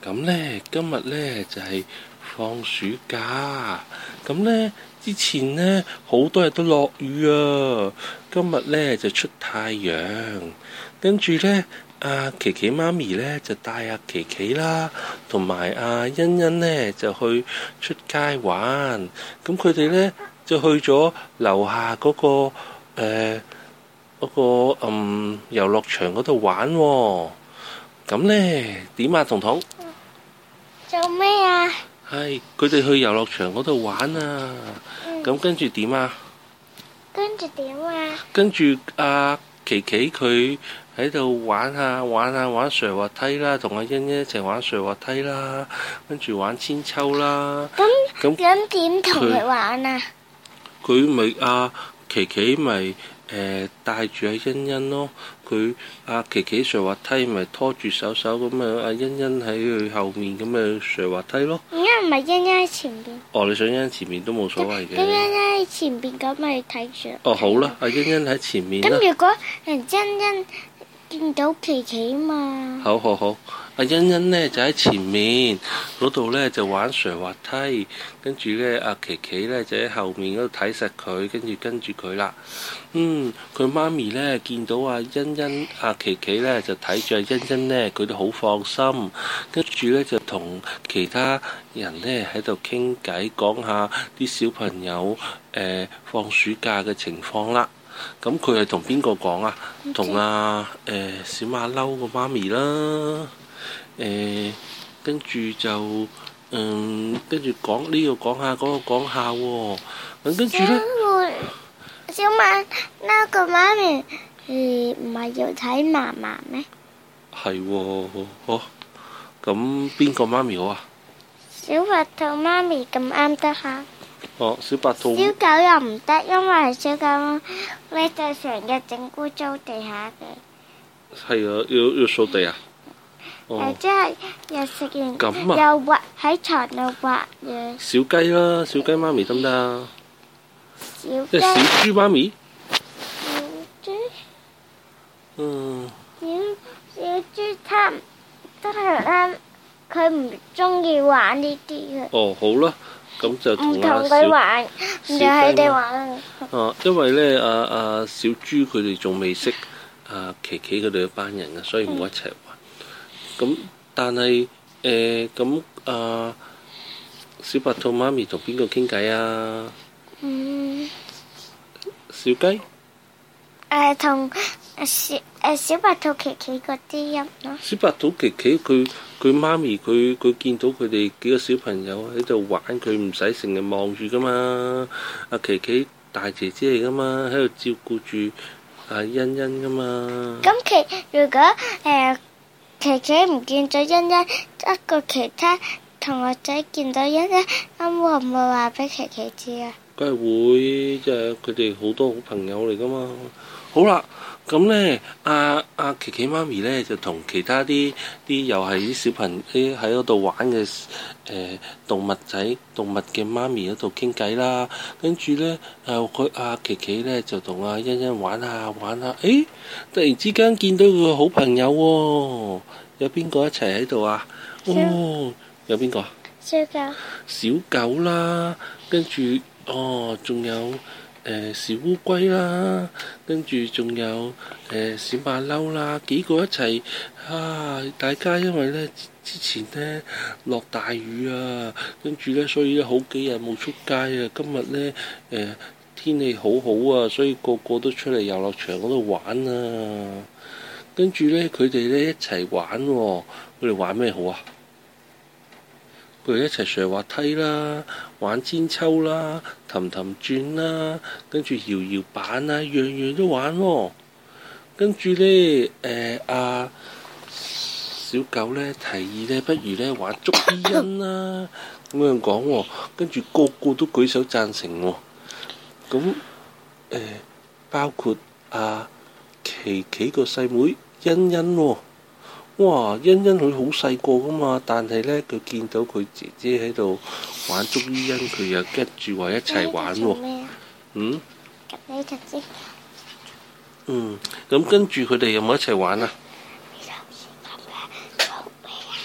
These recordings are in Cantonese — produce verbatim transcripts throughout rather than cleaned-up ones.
咁呢，今日呢就係放暑假，咁呢，之前呢好多日都落雨啊，今日呢就出太陽，跟住呢，阿琪琪媽咪呢就帶阿琪琪啦，同埋阿欣欣呢就去出街玩，咁佢哋呢就去咗樓下嗰個誒嗰個嗯遊樂場嗰度玩喎。咁呢點啊，彤彤？ 做咩啊？ 係佢哋去遊樂場嗰度玩啊！咁、嗯、跟住點啊？ 跟住點啊？ 跟住阿琪琪佢喺度玩下玩下玩瀡滑梯啦，同阿欣欣一齊玩瀡滑梯啦，跟住玩千秋啦。咁咁咁點同佢玩啊？ 佢咪阿琪琪咪誒帶住阿欣欣咯，佢阿琪琪瀡滑梯咪拖住手手咁啊，阿欣欣喺佢後面咁啊瀡滑梯咯。 點解唔係欣欣喺前邊？ 哦，你想欣欣前面都冇所謂嘅。 咁欣欣喺前邊咁咪睇住。 哦，好啦，阿欣欣喺前面啦。 咁如果人欣欣見到琪琪嘛？ 好好好，阿欣欣呢就喺前面嗰度呢就玩瀡滑梯，跟住呢，阿琪琪呢就喺後面嗰度睇實佢，跟住跟住佢啦。嗯，佢媽咪呢見到阿欣欣、阿琪琪呢就睇住阿欣欣呢，佢都好放心，跟住呢就同其他人呢喺度傾偈，講下啲小朋友誒、呃、放暑假嘅情況啦。咁佢係同邊個講啊？同阿誒小馬騮個媽咪啦，誒、呃、跟住就嗯跟住講呢個講下，嗰、那個講下喎、哦。咁跟住咧， 小馬騮個媽咪誒唔係要睇嫲嫲咩？ 係喎，好。咁邊個媽咪好啊？ 小白兔媽咪咁啱得下。 哦，小白兔。 小狗又唔得，因為小狗咧就成日整污糟地下嘅。 係啊，要要掃地啊！ 哦。誒，即係又食完， 咁啊， 又滑喺床度滑嘅。 小雞啦，小雞媽咪得唔得啊？ 小雞。 即係小豬媽咪。 小豬。 嗯。 小小豬差唔多係啱，佢唔中意玩呢啲嘅。 哦，好啦。咁就同阿小佢玩，唔就佢哋玩。 啊，因為咧，阿、啊、阿、啊、小豬佢哋仲未識阿琪琪佢哋一班人啊，所以唔會一齊玩。咁、嗯、但係誒咁啊，小白兔媽咪同邊個傾偈啊？嗯。小雞。 誒同小誒小白兔琪琪嗰啲人咯。小白兔琪琪佢佢媽咪佢佢見到佢哋幾個小朋友喺度玩，佢唔使成日望住噶嘛。阿琪琪大姐姐嚟噶嘛，喺度照顧住阿欣欣噶嘛。 咁琪如果誒琪琪唔見咗欣欣，一個其他同學仔見到欣欣，咁會唔會話俾琪琪知啊？ 梗係會，即係佢哋好多好朋友嚟噶嘛。好啦，咁咧，阿阿琪琪媽咪咧就同其他啲啲又係啲小朋友啲喺嗰度玩嘅誒、呃、動物仔動物嘅媽咪喺度傾偈啦。跟住咧，誒佢阿琪琪咧就同阿欣欣玩下玩下，誒突然之間見到佢個好朋友喎、哦，有邊個一齊喺度啊？哦，有邊個啊？ 小狗。 小狗啦，跟住哦，仲有。誒、呃、小烏龜啦，跟住仲有誒、呃、小馬騮啦，幾個一齊啊！大家因為咧之前咧落大雨啊，跟住咧所以咧好幾日冇出街啊。今日咧誒天氣好好啊，所以個個都出嚟遊樂場嗰度玩啊。跟住咧佢哋咧一齊玩喎、哦，佢哋玩咩好啊？佢哋一齊瀡滑梯啦，玩千秋啦，氹氹轉啦，跟住搖搖板啦，樣樣都玩喎、哦。跟住咧，誒、呃、阿、啊、小狗咧提議咧，不如咧玩捉伊人啦，咁樣講喎、哦。跟住個個都舉手贊成喎、哦。咁誒、呃，包括阿琪琪個細妹欣欣喎。哇！欣欣佢好細個噶嘛，但係咧佢見到佢姐姐喺度玩捉伊人，佢又跟住話一齊玩喎。嗯？ 你就知。 嗯，咁跟住佢哋有冇一齊玩啊？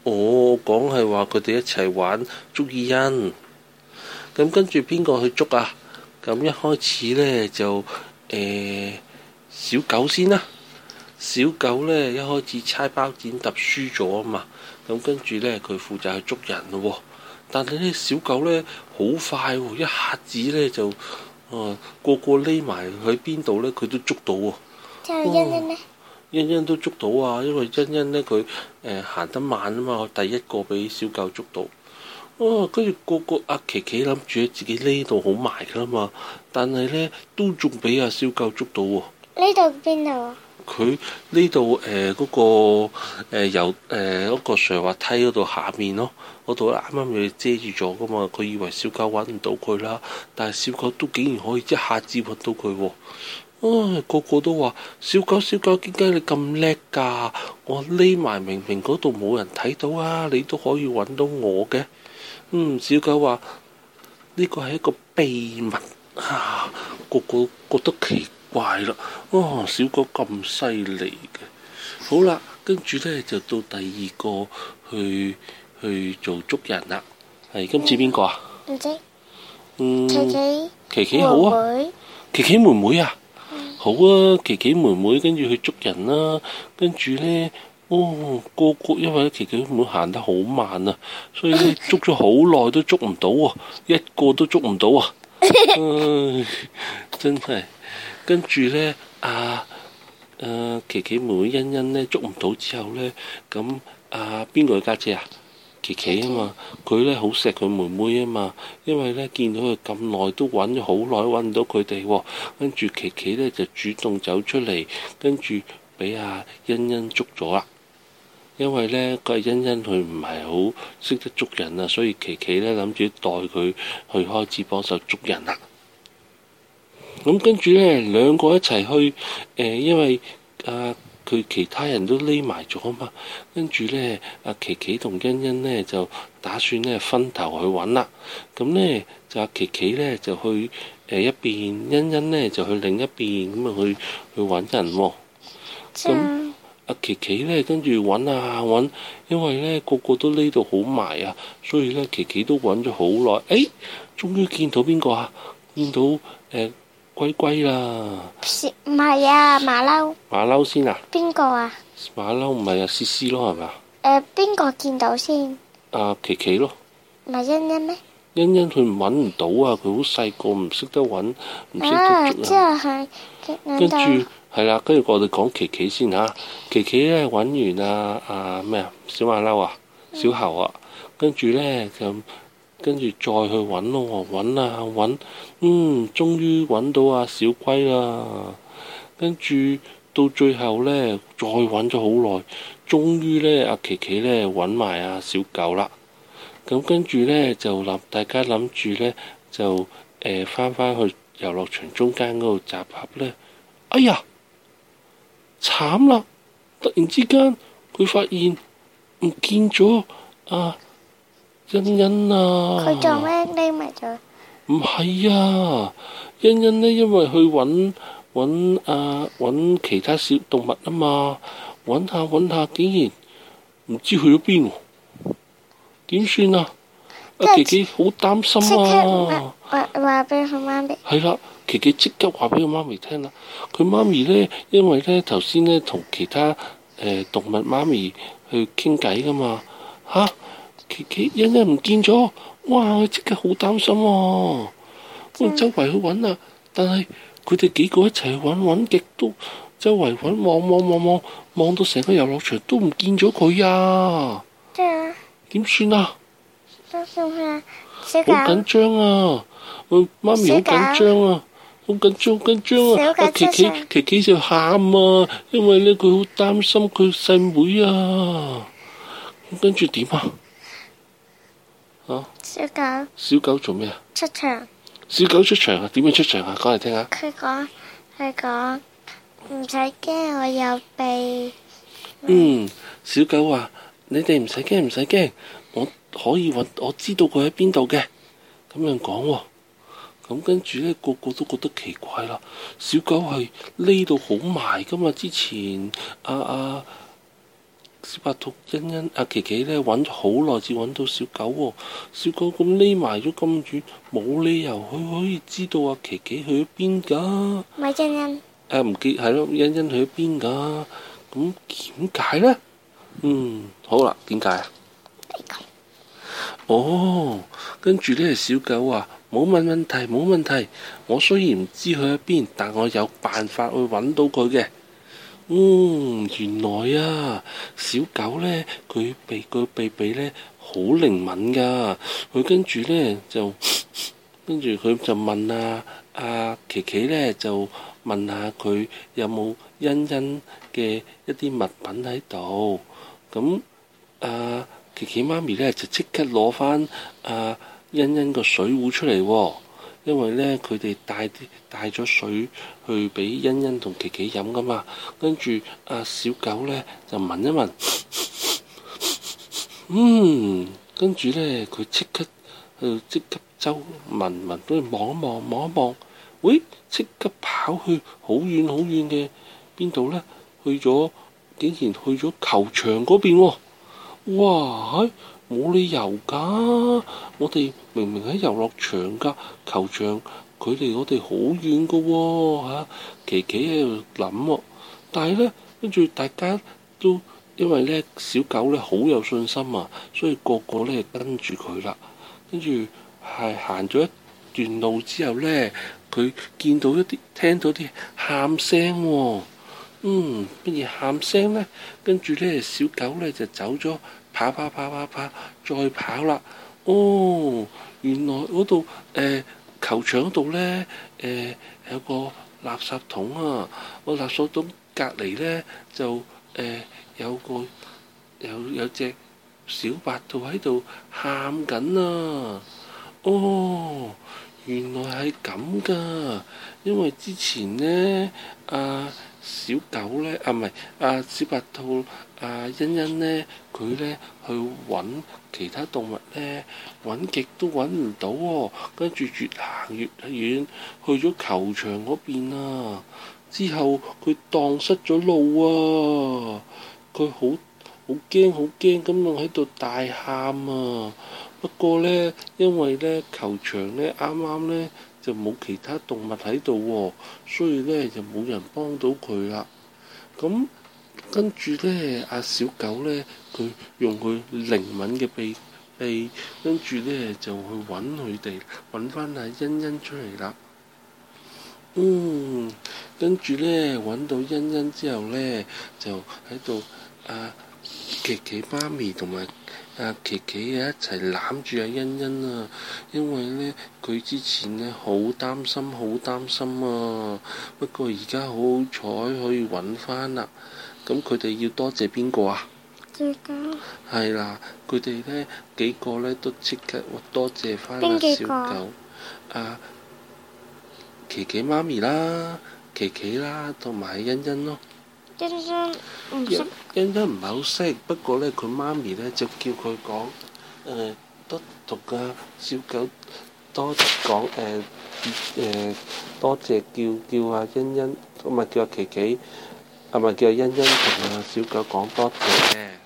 我講係話佢哋一齊玩捉伊人。咁跟住邊個去捉啊？咁一開始呢，就誒、呃、小狗先啦。小狗呢，一開始猜包剪揼輸咗啊嘛。咁跟住呢，佢負責去捉人咯喎。但係呢，小狗呢，好快喎，一下子呢，就啊、呃、個個匿埋喺邊度呢，佢都捉到喎。 就係欣欣呢？ 欣欣都捉到啊，因為欣欣呢，佢誒行得慢啊嘛，第一個俾小狗捉到。哦，跟住個個阿琪琪諗住自己匿度好埋噶啦嘛，但係呢，都仲俾阿小狗捉到喎。 呢度邊度啊？ 佢呢度誒嗰個誒由誒嗰個上滑梯嗰度下面咯，嗰度啱啱俾遮住咗噶嘛，佢以為小狗揾唔到佢啦，但係小狗都竟然可以一下子揾到佢喎。啊！個個都話小狗小狗，點解你咁叻㗎？我匿埋明明嗰度冇人睇到啊，你都可以揾到我嘅。嗯，小狗話呢個係一個秘密啊！個個覺得奇怪啦。哦，小狗咁犀利嘅。好啦，跟住呢就到第二個去去做捉人啦。係今次邊個啊？ 唔知。 嗯。 琪琪。 琪琪好啊。琪琪妹妹啊。好啊，琪琪妹妹跟住去捉人啦，跟住呢，哦個個因為琪琪妹妹行得好慢啊，所以呢，捉咗好耐都捉唔到啊，一個都捉唔到啊，唉，真係，跟住呢，啊啊琪琪妹妹欣欣呢捉唔到之後呢，咁啊邊個嘅家姐啊？琪琪啊嘛，佢咧好錫佢妹妹啊嘛，因為咧見到佢咁耐都揾咗好耐揾唔到佢哋喎，跟住琪琪咧就主動走出嚟，跟住俾阿欣欣捉咗啦。因為咧個欣欣佢唔係好識得捉人啊，所以琪琪咧諗住代佢去開始幫手捉人啦。咁跟住咧兩個一齊去誒、呃，因為啊。佢其他人都匿埋咗啊嘛，跟住呢，阿琪琪同欣欣呢就打算呢分頭去揾啦。咁呢，就阿琪琪呢就去誒、呃、一邊，欣欣呢就去另一邊咁啊去去揾人喎、哦。咁阿琪琪呢跟住揾啊揾，因為呢個個都匿到好埋啊，所以呢，琪琪都揾咗好耐。誒，終於見到邊個啊？見到誒。呃龜龜啦， 唔係啊，馬騮。 馬騮先啊？邊個啊？ 馬騮唔係啊，思思咯係咪？ 誒，邊個見到先？ 啊，琪琪咯。 唔係欣欣咩？ 欣欣佢揾唔到啊，佢好細個，唔識得揾，唔識得捉啊。 之後係跟住係啦，跟住我哋講琪琪先嚇。琪琪咧揾完啊啊咩啊小馬騮啊，小猴啊，跟住咧就。跟住再去揾咯，揾啊揾，嗯，終於揾到阿小龜啦。跟住到最後呢，再揾咗好耐，終於呢，阿琪琪呢揾埋阿小狗啦。咁跟住呢，就諗，大家諗住呢，就誒翻返去遊樂場中間嗰度集合呢。哎呀，慘啦！突然之間佢發現唔見咗啊！欣欣啊！ 佢做咩匿埋咗？ 唔係啊，欣欣呢，因為去揾揾啊揾其他小動物啊嘛，揾下揾下，竟然唔知去咗邊喎，點算啊？阿琪琪好擔心啊！ 話話俾佢媽咪。 係啦，琪琪即刻話俾佢媽咪聽啦。佢媽咪呢，因為呢頭先呢同其他誒、呃、動物媽咪去傾偈噶嘛，吓、啊。琪琪欣欣唔見咗，哇！即刻好擔心啊！咁周圍去揾啊，但係佢哋幾個一齊去揾，揾極都周圍揾，望望望望望到成個遊樂場都唔見咗佢啊！點算啊？ 點算啊？ 好緊張啊！我媽咪好緊張啊，好緊張，好緊張啊！阿琪琪琪琪就喊啊，因為咧佢好擔心佢細妹啊。咁跟住點啊？啊！ 小狗， 小狗做咩啊？ 出場。 小狗出場啊？點樣出場啊？講嚟聽下。 佢講，佢講唔使驚，我有鼻。 嗯，小狗話：你哋唔使驚，唔使驚，我可以揾，我知道佢喺邊度嘅。咁樣講喎，咁跟住咧，個個都覺得奇怪啦。小狗係匿到好埋噶嘛？之前啊啊小白兔欣欣阿琪琪咧揾咗好耐至揾到小狗喎、哦，小狗咁匿埋咗咁遠，冇理由佢可以知道阿琪琪去咗邊㗎。 咪欣欣。 誒唔記係咯，欣欣去咗邊㗎？咁點解咧？嗯，好啦，點解啊？哦，跟住呢小狗話冇問問題，冇問題。我雖然唔知佢喺邊，但我有辦法去揾到佢嘅。嗯，原來啊，小狗呢，佢鼻個鼻鼻呢好靈敏噶。佢跟住呢，就，跟住佢就問啊阿琪琪呢，就問下佢有冇欣欣嘅一啲物品喺度。咁啊。琪琪媽咪咧就即刻攞翻阿欣欣個水壺出嚟喎，因為咧佢哋帶啲帶咗水去俾欣欣同琪琪飲噶嘛。跟住阿小狗咧就聞一聞，嗯，跟住咧佢即刻去即刻周聞聞，跟住望一望望一望，喂，即刻跑去好遠好遠嘅邊度咧？去咗，竟然去咗球場嗰邊喎。哇！冇理由㗎，我哋明明喺遊樂場㗎，球場距離我哋好遠㗎喎嚇。琪琪喺度諗喎，但係咧跟住大家都因為咧小狗咧好有信心啊，所以個個咧跟住佢啦。跟住係行咗一段路之後咧，佢見到一啲聽到啲喊聲喎。嗯，乜嘢喊聲呢？跟住咧，小狗咧就走咗，跑跑跑跑跑，再跑啦。哦，原來嗰度誒球場嗰度咧誒有個垃圾桶啊！個垃圾桶隔離咧就誒、呃、有個有有隻小白兔喺度喊緊啊！哦，原來係咁噶，因為之前呢，啊小狗呢，啊唔係啊小白兔啊欣欣呢，佢呢去揾其他動物呢，揾極都揾唔到喎，跟住越行越遠，去咗球場嗰邊啊，之後佢蕩失咗路啊，佢好好驚好驚咁樣喺度大喊啊！不過呢，因為呢球場呢啱啱呢就冇其他動物喺度喎，所以呢就冇人幫到佢啦。咁跟住呢，阿小狗呢，佢用佢靈敏嘅鼻鼻，跟住呢就去揾佢哋，揾翻阿欣欣出嚟啦。嗯，跟住呢揾到欣欣之後呢，就喺度阿琪琪媽咪同埋阿琪琪啊一齊攬住阿欣欣啊，因為呢，佢之前呢好擔心好擔心啊，不過而家好好彩可以揾翻啦。咁佢哋要多謝邊個啊？ 小狗。 係啦，佢哋呢幾個呢都即刻多謝翻阿小狗。啊，琪琪媽咪啦，琪琪啦，同埋欣欣咯。 欣欣唔識。 欣欣唔係好識，不過咧佢媽咪咧就叫佢講誒多同個小狗多講誒誒多謝叫叫阿欣欣，唔係叫阿琪琪，係咪叫阿欣欣同阿小狗講多謝嘅？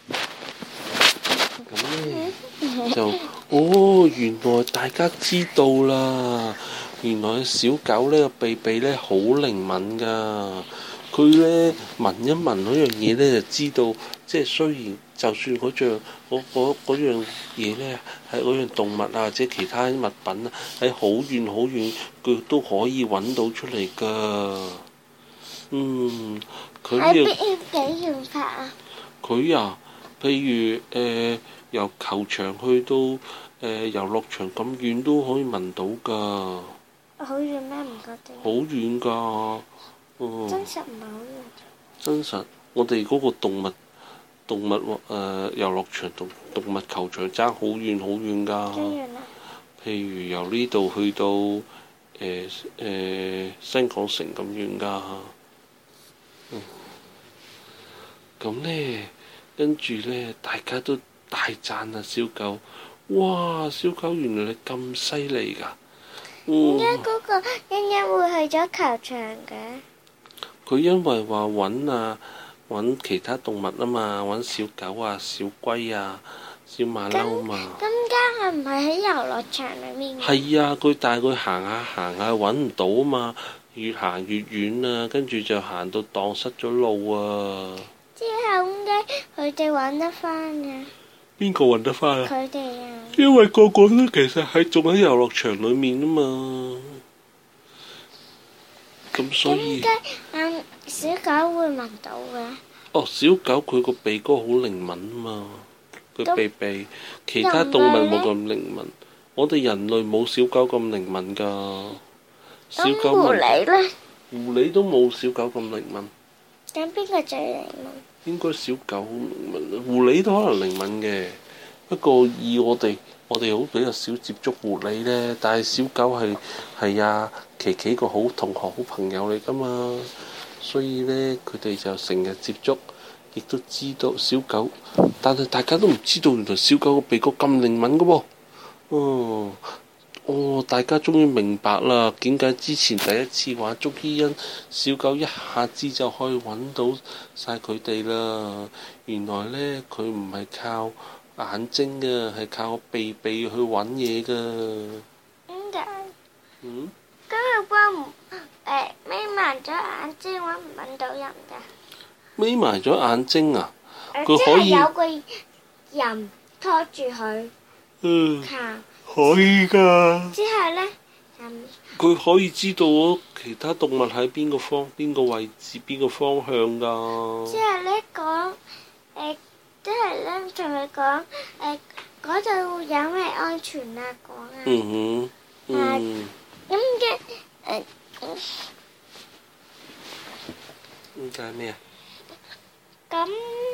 咁咧就哦，原來大家知道啦，原來小狗呢個鼻鼻咧好靈敏㗎。佢咧聞一聞嗰樣嘢咧，就知道即係雖然就算嗰樣嗰嗰嗰樣嘢咧係嗰樣動物啊，或者其他物品啊，喺好遠好遠，佢都可以揾到出嚟㗎。嗯，佢呢喺邊幾遠法啊？ 佢啊，譬如誒、呃、由球場去到誒、呃、遊樂場咁遠都可以聞到㗎。 好遠咩？唔覺得？ 好遠㗎。哦、 真實唔係好遠。 真實，我哋嗰個動物動物誒、呃、遊樂場同動物球場爭好遠好遠㗎。 幾遠啊？ 譬如由呢度去到誒誒、呃呃、新港城咁遠㗎。嗯。咁咧，跟住咧，大家都大讚啊小狗。哇！小狗原來你咁犀利㗎。 點解嗰個欣欣會去咗球場嘅？ 佢因為話揾啊揾其他動物啊嘛，揾小狗啊、小龜啊、小馬騮啊嘛。 咁家係唔係喺遊樂場裏面？ 係啊，佢帶佢行下行下揾唔到啊嘛，越行越遠啊，跟住就行到蕩失咗路啊。 之後點解佢哋揾得翻嘅？ 邊個揾得翻啊？ 佢哋啊。因為個個都其實喺仲喺遊樂場裡面啊嘛。咁所以點解嗯小狗會聞到嘅？ 哦，小狗佢個鼻哥好靈敏啊嘛，佢鼻鼻其他動物冇咁靈敏，我哋人類冇小狗咁靈敏㗎。小狗狐狸呢？ 狐狸都冇小狗咁靈敏。 咁邊個最靈敏？ 應該小狗好靈敏，狐狸都可能靈敏嘅。不過以我哋我哋好比較少接觸狐狸呢，但係小狗係係啊琪琪個好同學好朋友嚟㗎嘛，所以呢，佢哋就成日接觸，亦都知道小狗，但係大家都唔知道原來小狗個鼻哥咁靈敏㗎喎。哦哦，大家終於明白啦，點解之前第一次玩捉伊人，小狗一下子就可以揾到晒佢哋啦。原來呢，佢唔係靠眼睛嘅，係靠個鼻鼻去揾嘢㗎。 點解？ 嗯？ 咁佢幫唔誒眯埋咗眼睛揾唔揾到人㗎？ 眯埋咗眼睛啊！ 誒佢可以即係有個人拖住佢嗯， 行。 可以㗎。 之後呢，嗯， 佢可以知道其他動物喺邊個方邊個位置邊個方向㗎。 之後呢講誒，即係呢同佢講誒嗰度有咩安全啊講啊。 嗯哼，嗯。 咁嘅誒。 點解咩啊？ 咁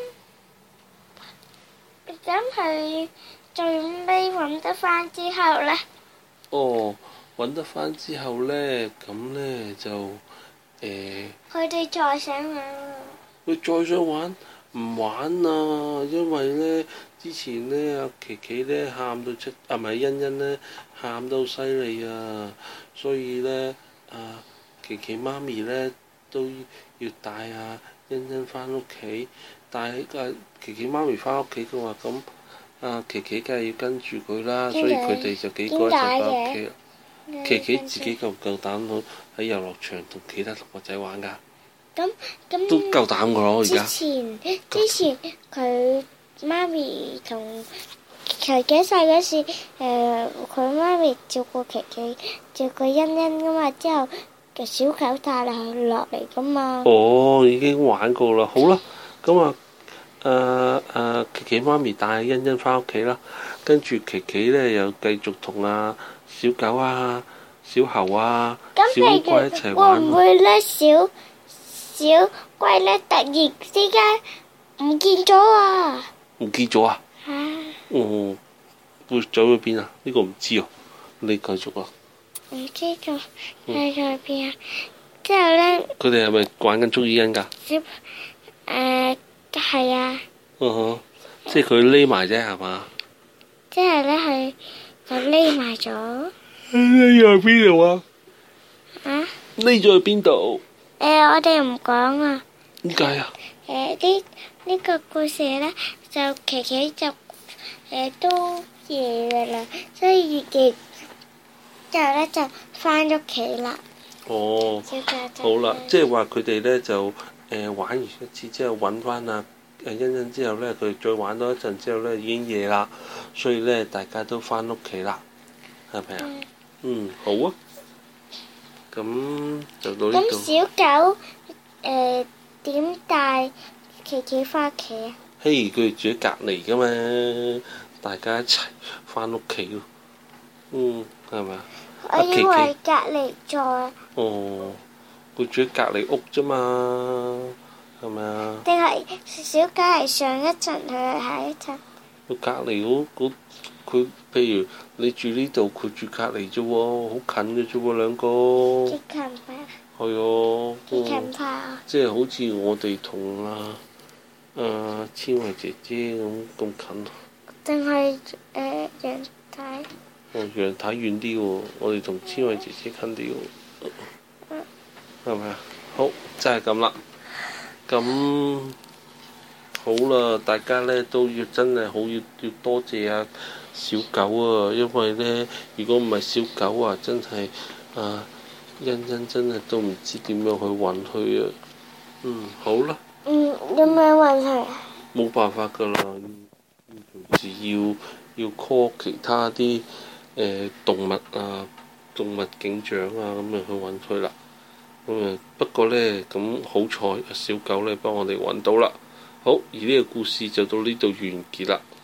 咁佢最尾揾得翻之後呢？ 哦，揾得翻之後呢，咁呢就誒。 佢哋再想玩喎。 佢再想玩唔玩啊？因為呢，之前呢，阿琪琪呢喊到出，啊唔係欣欣呢喊到犀利啊，所以呢，阿琪琪媽咪呢都要帶阿欣欣翻屋企，帶阿琪琪媽咪翻屋企嘅話，咁阿琪琪梗係要跟住佢啦，所以佢哋就幾個一齊翻屋企。琪琪自己夠唔夠膽喺遊樂場同其他同學仔玩㗎？ 咁咁都夠膽㗎咯，而家。 之前之前佢媽咪同佢幾歲嗰時，誒佢媽咪照顧琪琪，照顧欣欣㗎嘛，之後嘅小狗帶落落嚟㗎嘛。 哦，已經玩過啦，好啦，咁啊，誒誒琪琪媽咪帶欣欣翻屋企啦，跟住琪琪咧又繼續同阿小狗啊、小猴啊、小烏龜一齊玩。 會唔會咧小小龜咧突然之間唔見咗啊？ 唔見咗啊？ 嚇！ 哦，會走去邊啊？呢個唔知啊，你繼續啊。 唔知道喺咗邊啊？之後咧， 佢哋係咪玩緊捉伊人㗎？ 小誒係啊。 嗯哼，即係佢匿埋啫，係嘛？ 之後咧，佢就匿埋咗。 匿咗喺邊度啊？ 啊？ 匿咗喺邊度？ 誒，我哋唔講啊。 點解啊？ 誒，呢呢個故事咧，就琪琪就誒都夜噶啦，所以夜之後咧就翻屋企啦。 哦，好啦，即係話佢哋咧就誒玩完一次之後揾翻阿誒欣欣之後咧，佢再玩多一陣之後咧已經夜啦，所以咧大家都翻屋企啦，係咪啊？嗯，嗯，好啊。咁就到呢度。 咁小狗誒點帶琪琪翻屋企啊？ 嘿，佢哋住喺隔離噶嘛，大家一齊翻屋企咯。嗯，係咪啊？ 我以為隔離座。 哦，佢住喺隔離屋啫嘛，係咪啊？ 定係小狗係上一層，佢係下一層？ 佢隔離嗰嗰佢，譬如你住呢度，佢住隔離啫喎，好近嘅啫喎，兩個。 幾近排？ 係啊。 幾近排啊？ 即係好似我哋同啊啊千惠姐姐咁咁近。定係誒楊太？ 哦，楊太遠啲喎，我哋同千惠姐姐近啲喎，係咪啊？好，就係咁啦。咁好啦，大家咧都要真係好要要多謝啊小狗啊，因為咧如果唔係小狗啊，真係啊欣欣真係都唔知點樣去揾佢啊。嗯，好啦。 嗯，有咩問題？ 冇辦法㗎啦，要隨時要要 call 其他啲誒、呃、動物啊、動物警長啊咁樣去揾佢啦。咁啊不過咧咁好彩小狗咧幫我哋揾到啦。好，而呢個故事就到呢度完結啦。